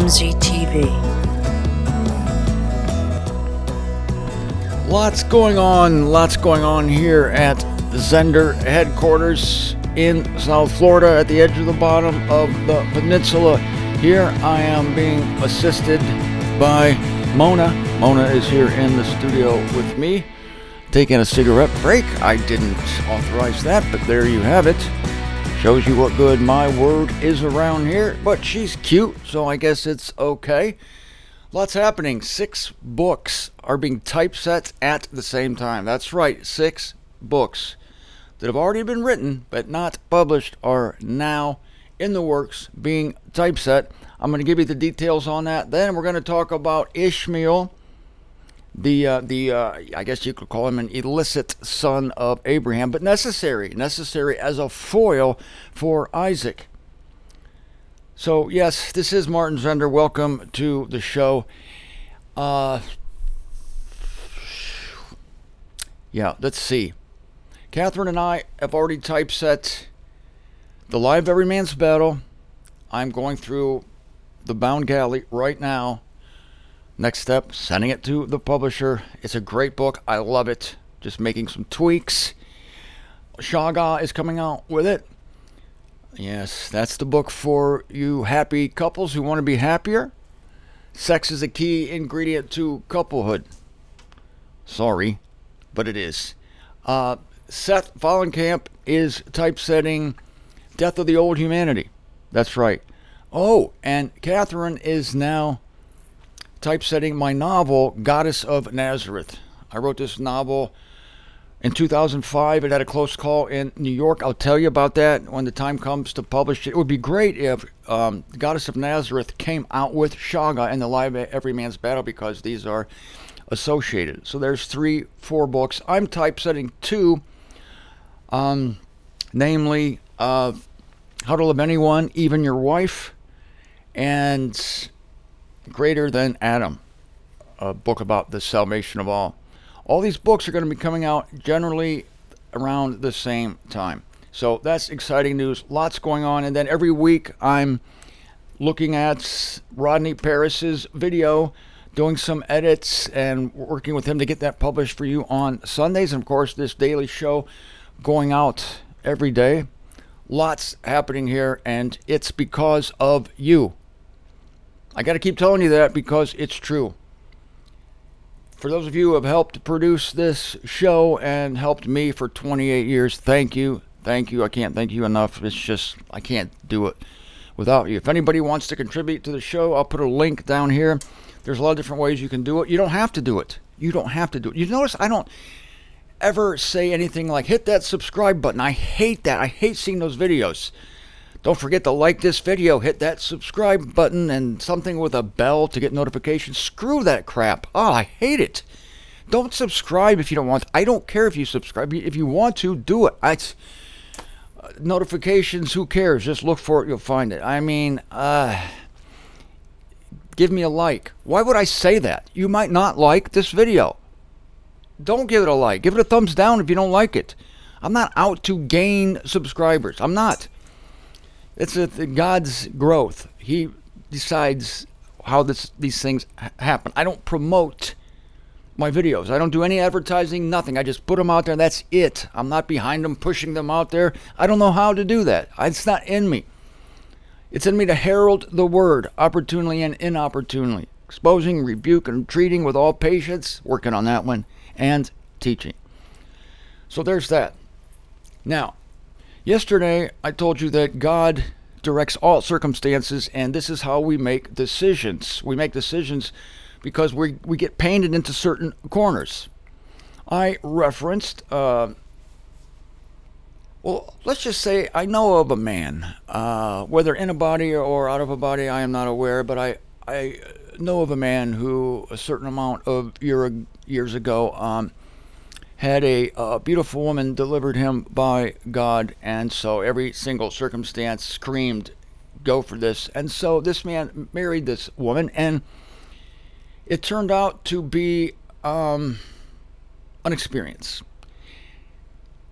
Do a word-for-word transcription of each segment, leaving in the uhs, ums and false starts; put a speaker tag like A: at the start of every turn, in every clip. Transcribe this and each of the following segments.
A: M Z T V.
B: Lots going on, lots going on here at Zender headquarters in South Florida at the edge of the bottom of the peninsula. Here I am being assisted by Mona. Mona is here in the studio with me, taking a cigarette break. I didn't authorize that, but there you have it. Shows you what good my word is around here, but she's cute, so I guess it's okay. Lots happening. Six books are being typeset at the same time. That's right, six books that have already been written but not published are now in the works being typeset. I'm going to give you the details on that. Then we're going to talk about Ishmael, the uh, the uh, I guess you could call him an illicit son of Abraham, but necessary, necessary as a foil for Isaac. So yes, this is Martin Zender. Welcome to the show. Uh, yeah, let's see. Catherine and I have already typeset The Lie of Every Man's Battle. I'm going through the bound galley right now. Next step, sending it to the publisher. It's a great book. I love it. Just making some tweaks. Shaga is coming out with it. Yes, that's the book for you happy couples who want to be happier. Sex is a key ingredient to couplehood. Sorry, but it is. Uh, Seth Vollenkamp is typesetting Death of the Old Humanity. That's right. Oh, and Catherine is now typesetting my novel, Goddess of Nazareth. I wrote this novel in two thousand five. It had a close call in New York. I'll tell you about that when the time comes to publish it. It would be great if um, Goddess of Nazareth came out with Shaga and The Lie of Every Man's Battle, because these are associated. So there's three, four books. I'm typesetting two, um, namely uh, How to Love Anyone, Even Your Wife, and Greater Than Adam, a book about the salvation of all. All these books are going to be coming out generally around the same time. So that's exciting news. Lots going on. And then every week I'm looking at Rodney Paris's video, doing some edits and working with him to get that published for you on Sundays. And of course, this daily show going out every day. Lots happening here, and it's because of you. I got to keep telling you that because it's true. For those of you who have helped produce this show and helped me for twenty-eight years, thank you. Thank you. I can't thank you enough. It's just, I can't do it without you. If anybody wants to contribute to the show, I'll put a link down here. There's a lot of different ways you can do it. You don't have to do it. You don't have to do it. You notice I don't ever say anything like hit that subscribe button. I hate that. I hate seeing those videos. Don't forget to like this video, hit that subscribe button, and something with a bell to get notifications. Screw that crap. Oh, I hate it. Don't subscribe if you don't want to. I don't care if you subscribe. If you want to, do it. I, uh, notifications, who cares? Just look for it, you'll find it. I mean, uh, give me a like. Why would I say that? You might not like this video. Don't give it a like. Give it a thumbs down if you don't like it. I'm not out to gain subscribers. I'm not. It's a, God's growth. He decides how this, these things ha- happen. I don't promote my videos. I don't do any advertising, nothing. I just put them out there. That's it. I'm not behind them, pushing them out there. I don't know how to do that. It's not in me. It's in me to herald the word, opportunely and inopportunely. Exposing, rebuke, and treating with all patience. Working on that one. And teaching. So there's that. Now, yesterday, I told you that God directs all circumstances, and this is how we make decisions. We make decisions because we, we get painted into certain corners. I referenced, uh, well, let's just say I know of a man, uh, whether in a body or out of a body, I am not aware, but I, I know of a man who a certain amount of year, years ago um, had a uh, beautiful woman delivered him by God, and so every single circumstance screamed, go for this. And so this man married this woman, and it turned out to be um, an experience.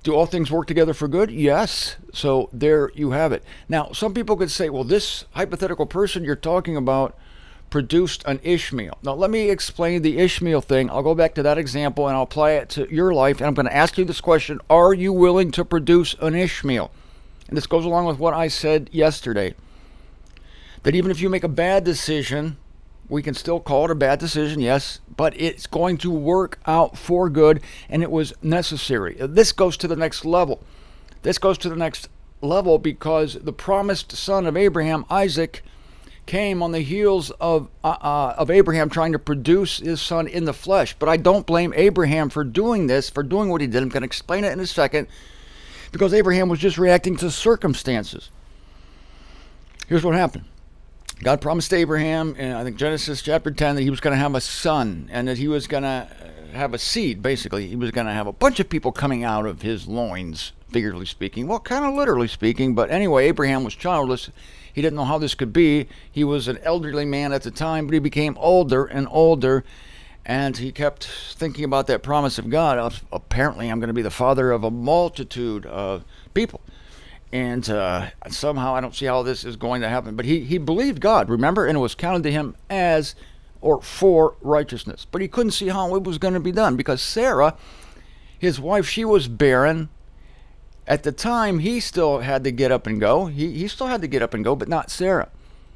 B: Do all things work together for good? Yes. So there you have it. Now, some people could say, well, this hypothetical person you're talking about produced an Ishmael. Now, let me explain the Ishmael thing. I'll go back to that example and I'll apply it to your life. And I'm going to ask you this question. Are you willing to produce an Ishmael? And this goes along with what I said yesterday. That even if you make a bad decision, we can still call it a bad decision, yes, but it's going to work out for good, and it was necessary. This goes to the next level. This goes to the next level because the promised son of Abraham, Isaac, came on the heels of uh, uh, of Abraham trying to produce his son in the flesh. But I don't blame Abraham for doing this, for doing what he did. I'm going to explain it in a second, because Abraham was just reacting to circumstances. Here's what happened. God promised Abraham in, I think, Genesis chapter ten, that he was going to have a son and that he was going to have a seed, basically. He was going to have a bunch of people coming out of his loins, figuratively speaking. Well, kind of literally speaking, but anyway, Abraham was childless. He didn't know how this could be. He was an elderly man at the time, but he became older and older, and he kept thinking about that promise of God. Apparently, I'm going to be the father of a multitude of people. And uh, somehow I don't see how this is going to happen. But he, he believed God, remember? And it was counted to him as or for righteousness. But he couldn't see how it was going to be done because Sarah, his wife, she was barren. At the time, he still had to get up and go. He, he still had to get up and go, but not Sarah.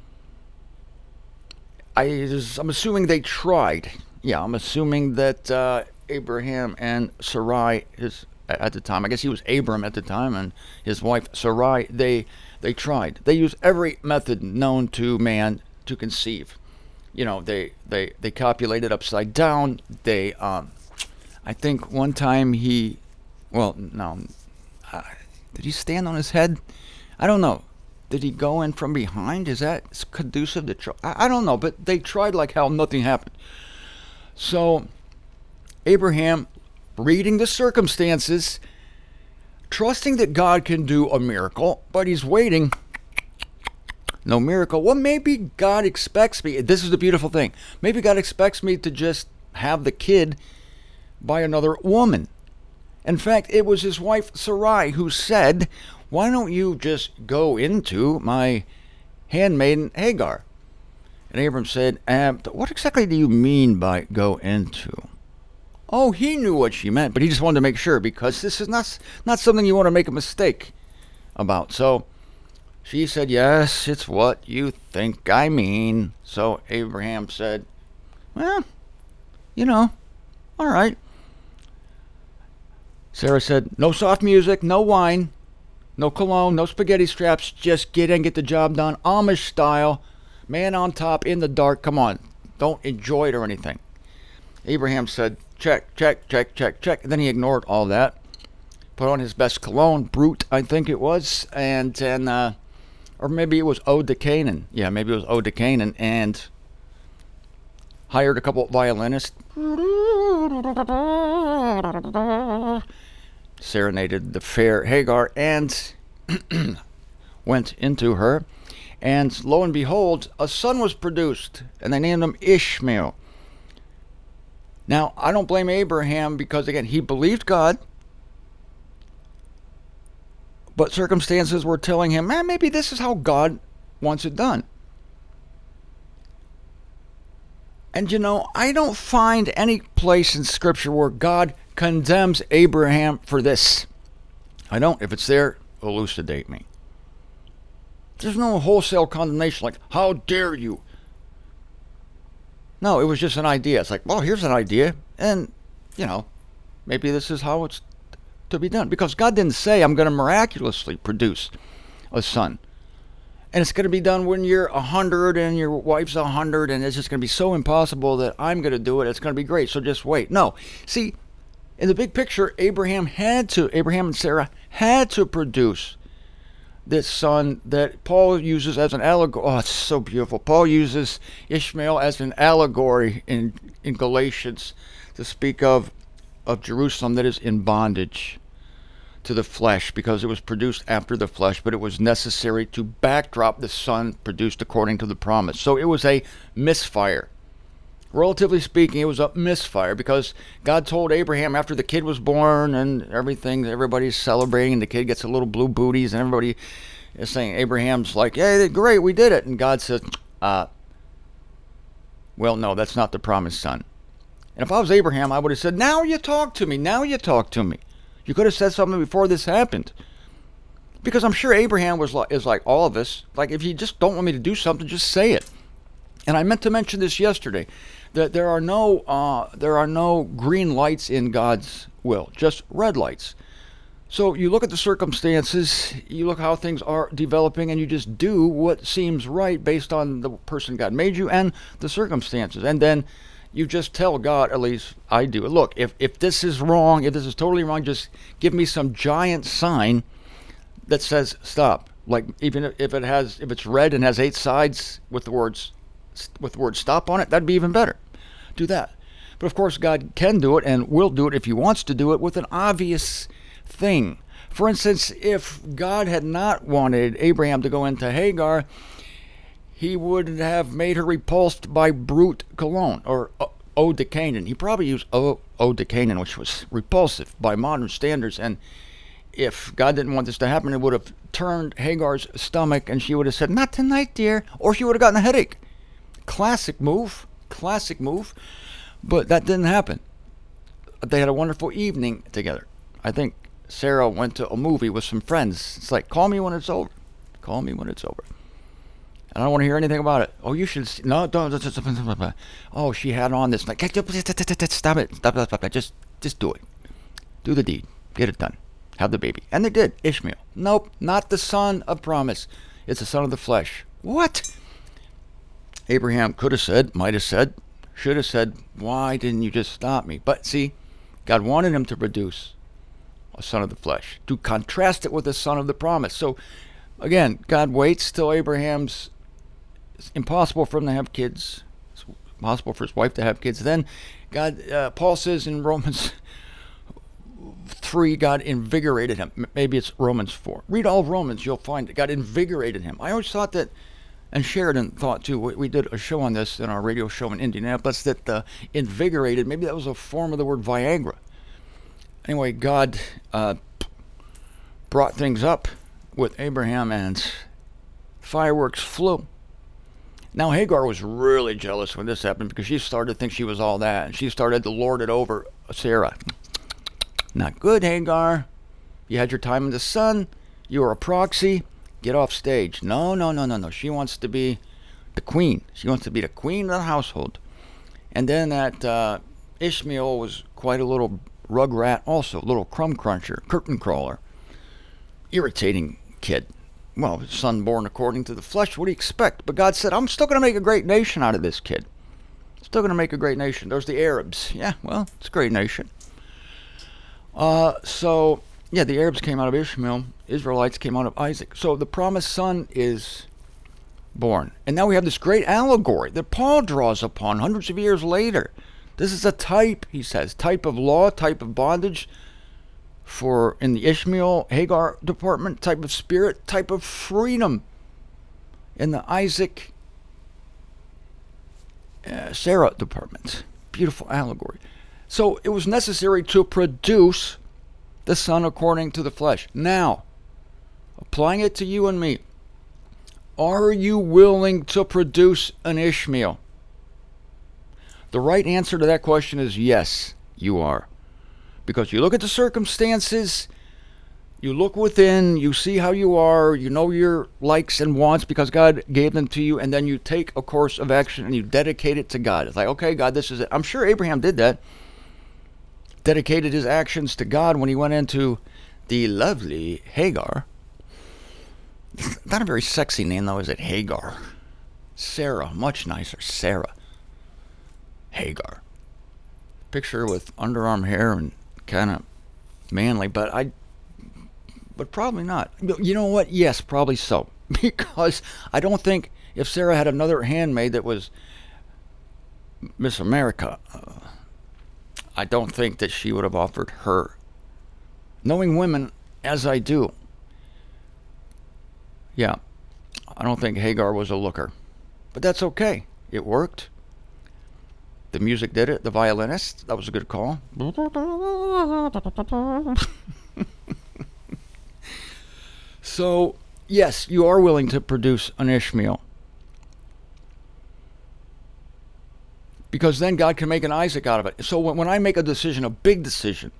B: I, I'm assuming they tried. Yeah, I'm assuming that uh, Abraham and Sarai, his at the time, I guess he was Abram at the time, and his wife Sarai, they they tried. They used every method known to man to conceive. You know, they they they copulated upside down. They, um, I think one time he, well, no, uh, did he stand on his head? I don't know. Did he go in from behind? Is that conducive to try? I, I don't know, but they tried like hell. Nothing happened. So Abraham, reading the circumstances, trusting that God can do a miracle, but he's waiting. No miracle. Well, maybe God expects me. This is the beautiful thing. Maybe God expects me to just have the kid by another woman. In fact, it was his wife Sarai who said, why don't you just go into my handmaiden Hagar? And Abram said, um, what exactly do you mean by go into? Oh, he knew what she meant, but he just wanted to make sure, because this is not not something you want to make a mistake about. So she said, yes, it's what you think I mean. So Abraham said, well, you know, all right. Sarah said, no soft music, no wine, no cologne, no spaghetti straps. Just get in, get the job done, Amish style, man on top in the dark. Come on, don't enjoy it or anything. Abraham said, check, check, check, check, check. And then he ignored all that. Put on his best cologne, Brute, I think it was. And then, uh, or maybe it was Ode to Canaan. Yeah, maybe it was Ode to Canaan. And hired a couple of violinists. Serenaded the fair Hagar and went into her. And lo and behold, a son was produced. And they named him Ishmael. Now, I don't blame Abraham because, again, he believed God, but circumstances were telling him, man, maybe this is how God wants it done. And, you know, I don't find any place in Scripture where God condemns Abraham for this. I don't. If it's there, elucidate me. There's no wholesale condemnation like, how dare you? No, it was just an idea. It's like, well, here's an idea, and, you know, maybe this is how it's to be done. Because God didn't say, I'm going to miraculously produce a son. And it's going to be done when you're a hundred and your wife's a hundred, and it's just going to be so impossible that I'm going to do it. It's going to be great, so just wait. No. See, in the big picture, Abraham had to, Abraham and Sarah had to produce this son that Paul uses as an allegory. Oh, it's so beautiful. Paul uses Ishmael as an allegory in, in Galatians to speak of, of Jerusalem that is in bondage to the flesh, because it was produced after the flesh, but it was necessary to backdrop the son produced according to the promise. So it was a misfire. Relatively speaking, it was a misfire because God told Abraham after the kid was born and everything, everybody's celebrating, and the kid gets a little blue booties, and everybody is saying, Abraham's like, hey, great, we did it. And God says, uh, well, no, that's not the promised son. And if I was Abraham, I would have said, now you talk to me. Now you talk to me. You could have said something before this happened. Because I'm sure Abraham was like, is like all of us. Like, if you just don't want me to do something, just say it. And I meant to mention this yesterday, that there are no uh, there are no green lights in God's will, just red lights. So you look at the circumstances, you look how things are developing, and you just do what seems right based on the person God made you and the circumstances. And then you just tell God, at least I do, look, if, if this is wrong, if this is totally wrong, just give me some giant sign that says stop. Like, even if it has, if it's red and has eight sides with the words with the word stop on it, that'd be even better. Do that. But of course, God can do it and will do it if he wants to do it with an obvious thing. For instance, if God had not wanted Abraham to go into Hagar, he would have made her repulsed by brute cologne, or eau de Canaan. He probably used eau, eau de Canaan, which was repulsive by modern standards. And if God didn't want this to happen, it would have turned Hagar's stomach, and she would have said, not tonight, dear. Or she would have gotten a headache. Classic move. Classic move. But that didn't happen. They had a wonderful evening together. I think Sarah went to a movie with some friends. It's like, call me when it's over. Call me when it's over. And I don't want to hear anything about it. Oh, you should see. No, don't. Oh, she had on this. Like, stop it. Stop it. Stop it. Just, just do it. Do the deed. Get it done. Have the baby. And they did. Ishmael. Nope. Not the son of promise. It's the son of the flesh. What? Abraham could have said, might have said, should have said, why didn't you just stop me? But see, God wanted him to produce a son of the flesh, to contrast it with the son of the promise. So again, God waits till Abraham's, it's impossible for him to have kids. It's impossible for his wife to have kids. Then God, uh, Paul says in Romans three, God invigorated him. Maybe it's Romans four. Read all of Romans, you'll find it. God invigorated him. I always thought that, and Sheridan thought too, we, we did a show on this in our radio show in Indianapolis, that uh, invigorated, maybe that was a form of the word Viagra. Anyway, God uh, brought things up with Abraham, and fireworks flew. Now Hagar was really jealous when this happened, because she started to think she was all that, and she started to lord it over Sarah. Not good, Hagar. You had your time in the sun. You were a proxy. Get off stage. No, no, no, no, no. She wants to be the queen. She wants to be the queen of the household. And then that uh, Ishmael was quite a little rugrat also, a little crumb cruncher, curtain crawler. Irritating kid. Well, son born according to the flesh, what do you expect? But God said, I'm still going to make a great nation out of this kid. Still going to make a great nation. There's the Arabs. Yeah, well, it's a great nation. Uh, so... Yeah, the Arabs came out of Ishmael. Israelites came out of Isaac. So the promised son is born. And now we have this great allegory that Paul draws upon hundreds of years later. This is a type, he says, type of law, type of bondage for in the Ishmael, Hagar department, type of spirit, type of freedom in the Isaac, uh, Sarah department. Beautiful allegory. So it was necessary to produce the son according to the flesh. Now, applying it to you and me, are you willing to produce an Ishmael? The right answer to that question is yes, you are. Because you look at the circumstances, you look within, you see how you are, you know your likes and wants because God gave them to you, and then you take a course of action and you dedicate it to God. It's like, okay, God, this is it. I'm sure Abraham did that. Dedicated his actions to God when he went into the lovely Hagar. Not a very sexy name, though, is it? Hagar. Sarah, much nicer. Sarah. Hagar. Picture with underarm hair and kind of manly, but I, but probably not. You know what? Yes, probably so. Because I don't think if Sarah had another handmaid that was Miss America, uh, I don't think that she would have offered her. Knowing women as I do, yeah, I don't think Hagar was a looker. But that's okay. It worked. The music did it. The violinist. That was a good call. So, yes, you are willing to produce an Ishmael. Because then God can make an Isaac out of it. So when, when I make a decision, a big decision,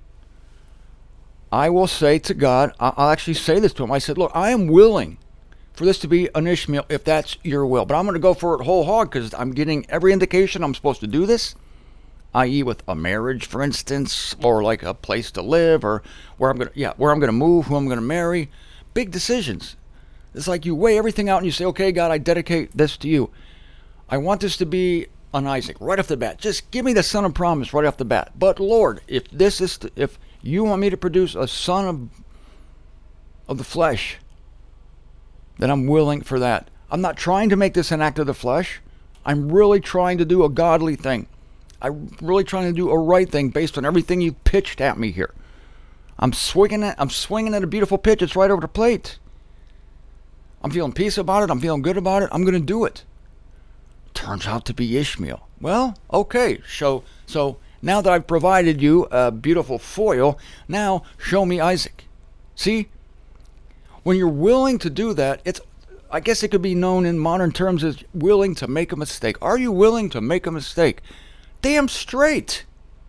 B: I will say to God, I'll actually say this to him. I said, look, I am willing for this to be an Ishmael if that's your will. But I'm going to go for it whole hog because I'm getting every indication I'm supposed to do this, that is with a marriage, for instance, or like a place to live, or where I'm going to, yeah, where I'm going to move, who I'm going to marry. Big decisions. It's like you weigh everything out and you say, okay, God, I dedicate this to you. I want this to be an Isaac right off the bat. Just give me the son of promise right off the bat. But Lord, if this is, to, if you want me to produce a son of, of the flesh, then I'm willing for that. I'm not trying to make this an act of the flesh. I'm really trying to do a godly thing. I'm really trying to do a right thing based on everything you pitched at me here. I'm swinging it. I'm swinging at a beautiful pitch. It's right over the plate. I'm feeling peace about it. I'm feeling good about it. I'm going to do it. Turns out to be Ishmael. Well, okay. So, so now that I've provided you a beautiful foil, now show me Isaac. See? When you're willing to do that, it's, I guess it could be known in modern terms as willing to make a mistake. Are you willing to make a mistake? Damn straight.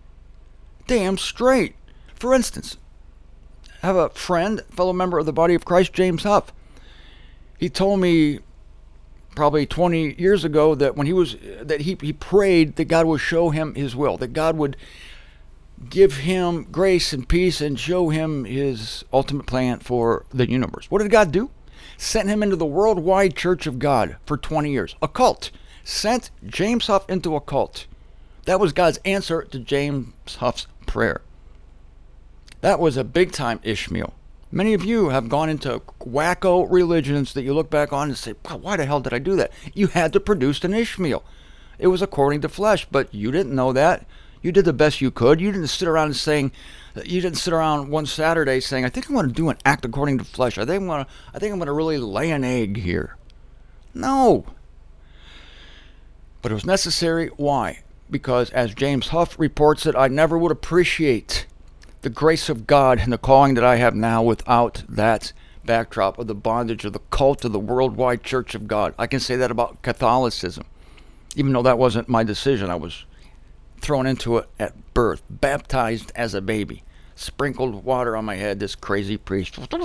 B: Damn straight. For instance, I have a friend, fellow member of the body of Christ, James Huff. He told me probably twenty years ago that when he was, that he, he prayed that God would show him his will, that God would give him grace and peace and show him his ultimate plan for the universe. What did God do? Sent him into the worldwide Church of God for twenty years. A cult. Sent James Huff into a cult. That was God's answer to James Huff's prayer. That was a big time Ishmael. Many of you have gone into wacko religions that you look back on and say, why the hell did I do that? You had to produce an Ishmael. It was according to flesh, but you didn't know that. You did the best you could. You didn't sit around saying, you didn't sit around one Saturday saying, I think I want to do an act according to flesh. I think I'm going to, I think I'm going to really lay an egg here. No. But it was necessary. Why? Because as James Huff reports it, I never would appreciate the grace of God and the calling that I have now without that backdrop of the bondage of the cult of the worldwide Church of God. I can say that about Catholicism, even though that wasn't my decision. I was thrown into it at birth, baptized as a baby, sprinkled water on my head, this crazy priest. What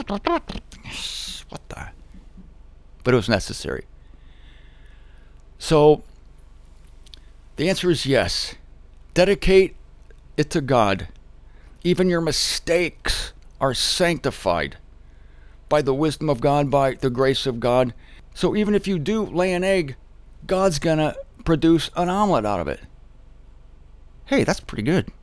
B: the? But it was necessary. So the answer is yes. Dedicate it to God. Even your mistakes are sanctified by the wisdom of God, by the grace of God. So even if you do lay an egg, God's going to produce an omelet out of it. Hey, that's pretty good.